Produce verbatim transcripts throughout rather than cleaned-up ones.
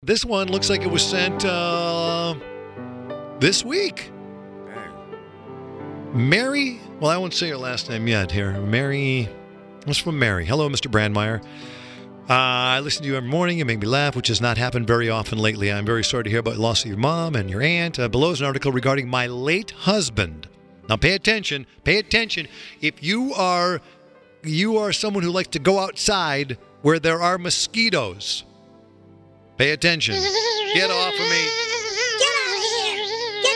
This one looks like it was sent uh, this week. Mary, well, I won't say her last name yet here. Mary, what's from Mary? Hello, Mister Brandmeier. Uh, I listen to you every morning. You make me laugh, which has not happened very often lately. I'm very sorry to hear about the loss of your mom and your aunt. Uh, below is an article regarding my late husband. Now, pay attention. Pay attention. If you are you are someone who likes to go outside where there are mosquitoes, pay attention. Get off of me. Get out of here. Get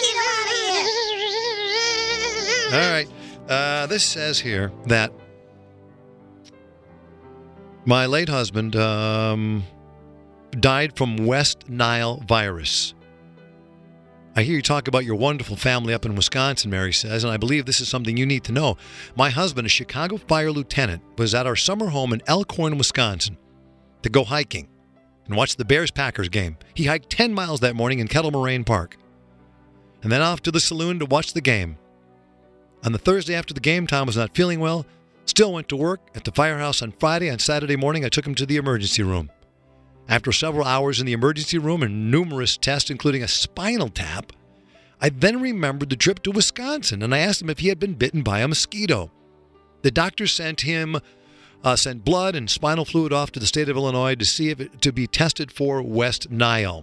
that mosquito out of here. All right. Uh, this says here that my late husband um, died from West Nile virus. I hear you talk about your wonderful family up in Wisconsin, Mary says, and I believe this is something you need to know. My husband, a Chicago fire lieutenant, was at our summer home in Elkhorn, Wisconsin, to go hiking and watch the Bears-Packers game. He hiked ten miles that morning in Kettle Moraine Park, and then off to the saloon to watch the game. On the Thursday after the game, Tom was not feeling well, still went to work at the firehouse on Friday. On Saturday morning, I took him to the emergency room. After several hours in the emergency room and numerous tests, including a spinal tap, I then remembered the trip to Wisconsin, and I asked him if he had been bitten by a mosquito. The doctor sent him, uh, sent blood and spinal fluid off to the state of Illinois to see if it to be tested for West Nile.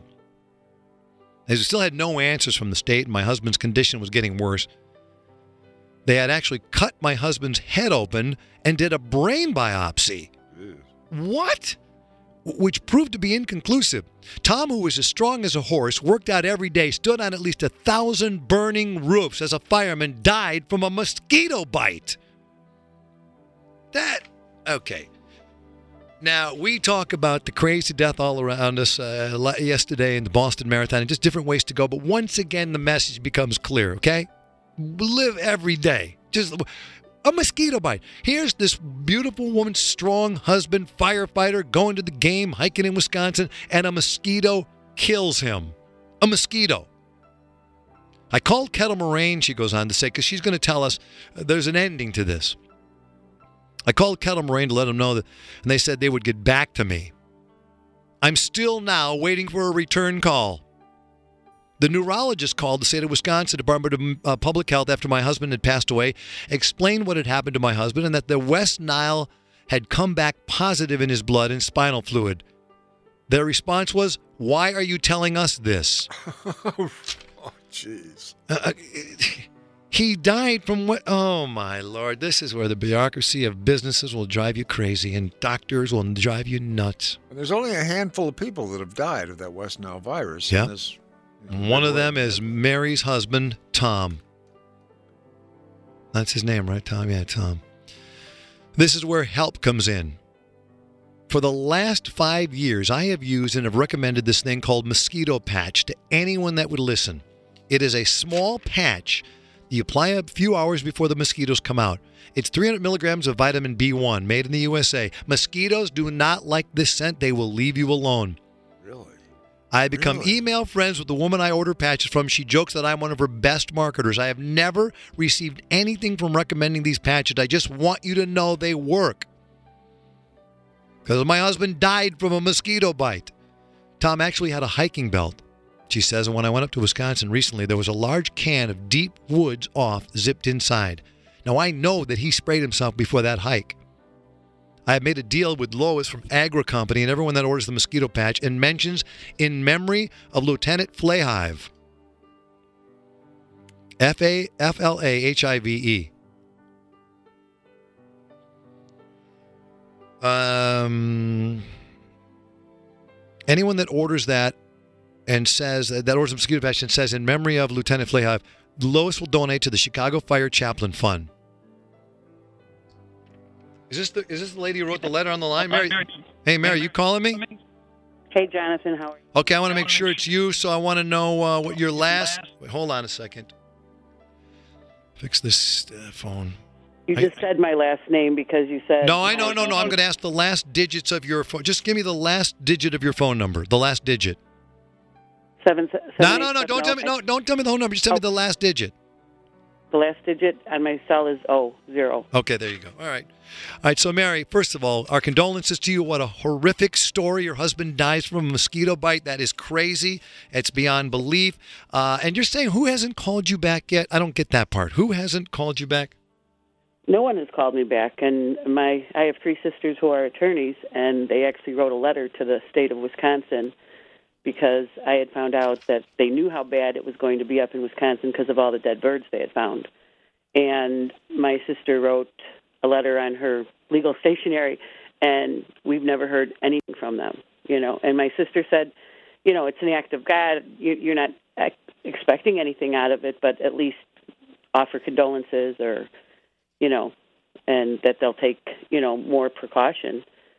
As we still had no answers from the state, and my husband's condition was getting worse, they had actually cut my husband's head open and did a brain biopsy. Ew. What? Which proved to be inconclusive. Tom, who was as strong as a horse, worked out every day, stood on at least a thousand burning roofs as a fireman, died from a mosquito bite. That, okay. Now, we talk about the crazy death all around us uh, yesterday in the Boston Marathon and just different ways to go, but once again, the message becomes clear, okay? Live every day. Just a mosquito bite. Here's this beautiful woman, strong husband, firefighter, going to the game, hiking in Wisconsin, and a mosquito kills him. A mosquito. I called Kettle Moraine, she goes on to say, because she's going to tell us uh, there's an ending to this. I called Kettle Moraine to let them know that, and they said they would get back to me. I'm still now waiting for a return call. The neurologist called the state of Wisconsin Department of uh, Public Health after my husband had passed away, explained what had happened to my husband, and that the West Nile had come back positive in his blood and spinal fluid. Their response was, "Why are you telling us this?" Oh, jeez. Uh, he died from what? Oh, my Lord. This is where the bureaucracy of businesses will drive you crazy and doctors will drive you nuts. And there's only a handful of people that have died of that West Nile virus. Yeah. In this One of them is Mary's husband, Tom. That's his name, right, Tom? Yeah, Tom. This is where help comes in. For the last five years, I have used and have recommended this thing called Mosquito Patch to anyone that would listen. It is a small patch you apply a few hours before the mosquitoes come out. It's three hundred milligrams of vitamin B one, made in the U S A. Mosquitoes do not like this scent. They will leave you alone. I become Really? email friends with the woman I order patches from. She jokes that I'm one of her best marketers. I have never received anything from recommending these patches. I just want you to know they work. Because my husband died from a mosquito bite. Tom actually had a hiking belt, she says, and when I went up to Wisconsin recently, there was a large can of Deep Woods Off zipped inside. Now, I know that he sprayed himself before that hike. I have made a deal with Lois from Agra Company and everyone that orders the mosquito patch and mentions in memory of Lieutenant Flahive. F A F L A H I V E. Um, anyone that orders that and says, that orders the mosquito patch and says in memory of Lieutenant Flahive, Lois will donate to the Chicago Fire Chaplain Fund. Is this the is this the lady who wrote the letter on the line, Mary? Hey, Mary, you calling me? Hey, Jonathan, how are you? Okay, I want to make sure it's you, so I want to know uh, what your last... Wait, hold on a second. Fix this uh, phone. You I- just said my last name because you said... No, I know, no, no. I'm going to ask the last digits of your phone. Just give me the last digit of your phone number. The last digit. Seven, seven, No, eight, no, no. seven, Don't tell me. okay. No, don't tell me the whole number. Just tell me the last digit. The last digit on my cell is oh zero. Okay, there you go. All right. All right, so Mary, first of all, our condolences to you. What a horrific story. Your husband dies from a mosquito bite. That is crazy. It's beyond belief. Uh, and you're saying who hasn't called you back yet? I don't get that part. Who hasn't called you back? No one has called me back, and my I have three sisters who are attorneys, and they actually wrote a letter to the state of Wisconsin because I had found out that they knew how bad it was going to be up in Wisconsin because of all the dead birds they had found. And my sister wrote a letter on her legal stationery, and we've never heard anything from them, you know. And my sister said, you know, it's an act of God. You- You're not ex- expecting anything out of it, but at least offer condolences or, you know, and that they'll take, you know, more precaution.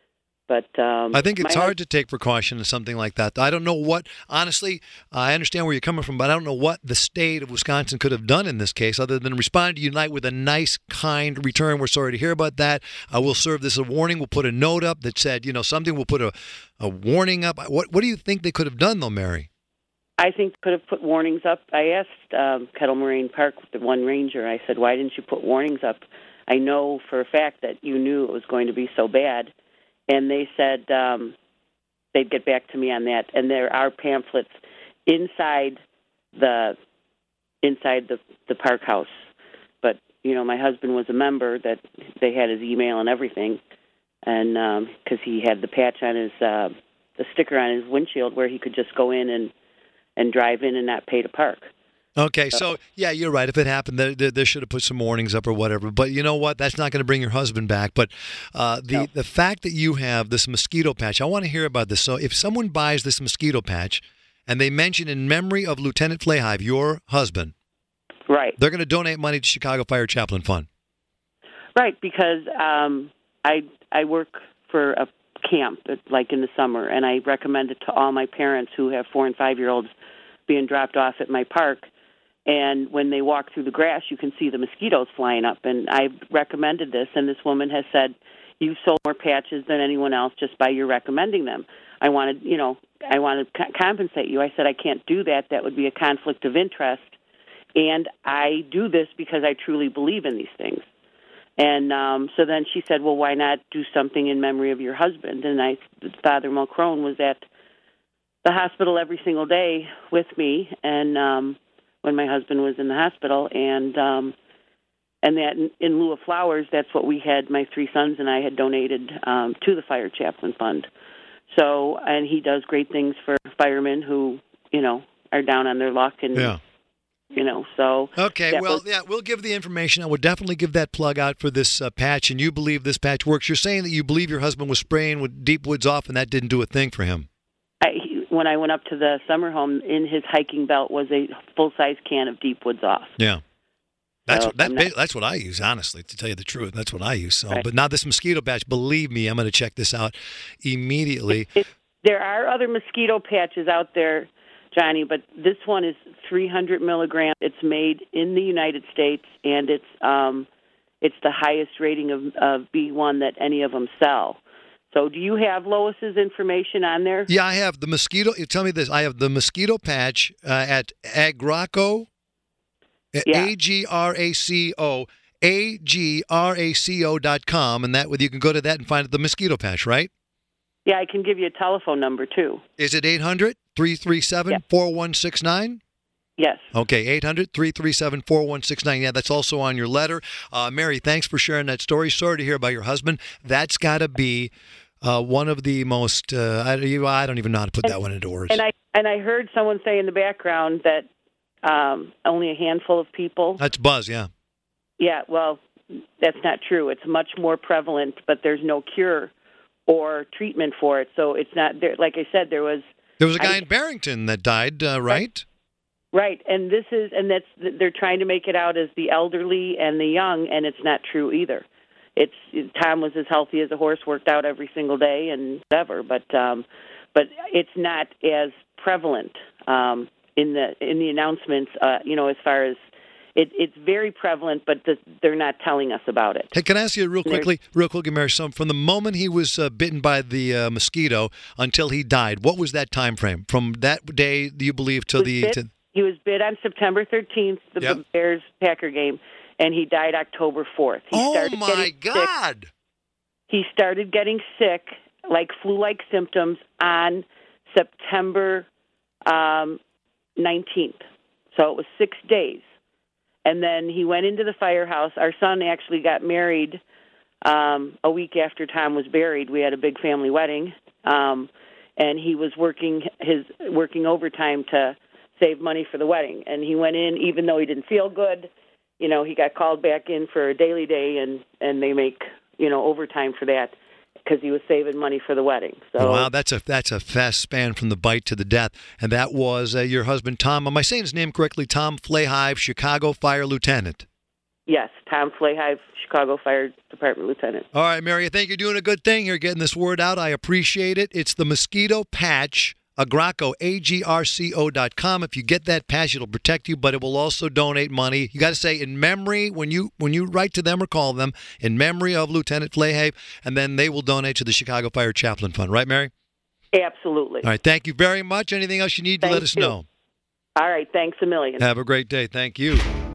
But um, I think it's my hard to take precaution in something like that. I don't know what, honestly, I understand where you're coming from, but I don't know what the state of Wisconsin could have done in this case other than respond to Unite with a nice, kind return. We're sorry to hear about that. Uh, we'll serve this a warning. We'll put a note up that said, you know, something. We'll put a, a warning up. What, what do you think they could have done, though, Mary? I think could have put warnings up. I asked um, Kettle Moraine Park, the one ranger, I said, why didn't you put warnings up? I know for a fact that you knew it was going to be so bad. And they said um, they'd get back to me on that. And there are pamphlets inside the inside the, the park house. But, you know, my husband was a member that they had his email and everything. And because um, he had the patch on his, uh, the sticker on his windshield where he could just go in and, and drive in and not pay to park. Okay, so, yeah, you're right. If it happened, they, they, they should have put some warnings up or whatever. But you know what? That's not going to bring your husband back. But uh, the, No. the fact that you have this mosquito patch, I want to hear about this. So if someone buys this mosquito patch and they mention in memory of Lieutenant Flahive, your husband, Right. they're going to donate money to Chicago Fire Chaplain Fund. Right, because um, I I work for a camp, like in the summer, and I recommend it to all my parents who have four- and five-year-olds being dropped off at my park. And when they walk through the grass, you can see the mosquitoes flying up. And I've recommended this, and this woman has said, you've sold more patches than anyone else just by your recommending them. I wanted, you know, I want to co- compensate you. I said, I can't do that. That would be a conflict of interest. And I do this because I truly believe in these things. And um, so then she said, well, why not do something in memory of your husband? And I, Father Mulcrone was at the hospital every single day with me, and um, when my husband was in the hospital, and um, and that in, in lieu of flowers, that's what we had. My three sons and I had donated um, to the Fire Chaplain Fund. So, and he does great things for firemen who, you know, are down on their luck, and Yeah. you know, so Okay, that well, was- yeah, we'll give the information. I would definitely give that plug out for this uh, patch, and you believe this patch works. You're saying that you believe your husband was spraying with Deep Woods Off, and that didn't do a thing for him. I, he, when I went up to the summer home, in his hiking belt was a full-size can of Deep Woods Off. Yeah. That's So, what, that, I'm not- that's what I use, honestly, to tell you the truth. That's what I use. So, Right. But now this mosquito patch, believe me, I'm going to check this out immediately. It, there are other mosquito patches out there, Johnny, but this one is three hundred milligrams. It's made in the United States, and it's um, it's the highest rating of, of B one that any of them sell. So do you have Lois's information on there? Yeah, I have the mosquito. You tell me this. I have the mosquito patch uh, at Agraco, Yeah. A G R A C O, A G R A C O dot com, and that you can go to that and find the mosquito patch, right? Yeah, I can give you a telephone number, too. Is it eight hundred, three three seven, four one six nine? Yes. Okay, eight hundred, three three seven, four one six nine. Yeah, that's also on your letter. Uh, Mary, thanks for sharing that story. Sorry to hear about your husband. That's got to be uh, one of the most, uh, I, you- I don't even know how to put that one into words. And I and I heard someone say in the background that um, only a handful of people. That's Buzz, yeah. Yeah, well, that's not true. It's much more prevalent, but there's no cure or treatment for it. So it's not there. Like I said, there was There was a guy I- in Barrington that died, uh, right? right, and this is and that's they're trying to make it out as the elderly and the young, and it's not true either. It's Tom was as healthy as a horse, worked out every single day, and whatever. But um, but it's not as prevalent um, in the in the announcements. Uh, you know, as far as it, it's very prevalent, but the, they're not telling us about it. Hey, can I ask you real There's- quickly, real quickly, Mary? So from the moment he was uh, bitten by the uh, mosquito until he died, what was that time frame? From that day, do you believe, till was the bit- to, He was bid on September thirteenth, the Yep. Bears-Packer game, and he died October fourth. He Oh, started my getting sick. God. He started getting sick, like flu-like symptoms, on September um, nineteenth. So it was six days. And then he went into the firehouse. Our son actually got married um, a week after Tom was buried. We had a big family wedding, um, and he was working his working overtime to save money for the wedding. And he went in, even though he didn't feel good. You know, he got called back in for a daily day, and, and they make, you know, overtime for that because he was saving money for the wedding. So Wow, that's a that's a fast span from the bite to the death. And that was uh, your husband, Tom. Am I saying his name correctly? Tom Flahive, Chicago Fire Lieutenant. yes, Tom Flahive, Chicago Fire Department Lieutenant. All right, Mary, I think you're doing a good thing here, getting this word out. I appreciate it. It's the mosquito patch, Agrocco, A G R C O dot com. If you get that patch, it'll protect you, but it will also donate money. You got to say in memory, when you when you write to them or call them, in memory of Lieutenant Flahive, and then they will donate to the Chicago Fire Chaplain Fund. Right, Mary? Absolutely. All right, thank you very much. Anything else you need to Thank let us you. know. All right, thanks a million. Have a great day. Thank you.